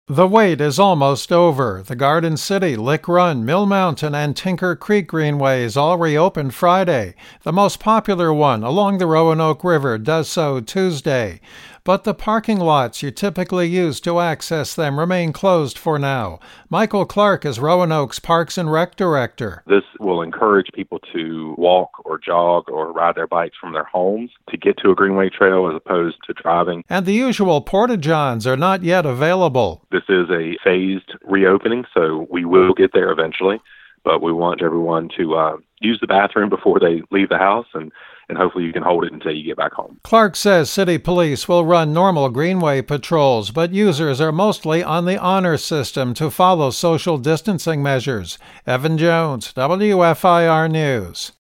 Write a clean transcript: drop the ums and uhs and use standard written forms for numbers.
The wait is almost over. The Garden City, Lick Run, Mill Mountain, and Tinker Creek greenways all reopened Friday. The most popular one, along the Roanoke River, does so Tuesday. But the parking lots you typically use to access them remain closed for now. Michael Clark is Roanoke's Parks and Rec Director. This will encourage people to walk or jog or ride their bikes from their homes to get to a greenway trail as opposed to driving. And the usual porta-johns are not yet available. This is a phased reopening, so we will get there eventually. But we want everyone to use the bathroom before they leave the house, and hopefully you can hold it until you get back home. Clark says city police will run normal greenway patrols, but users are mostly on the honor system to follow social distancing measures. Evan Jones, WFIR News.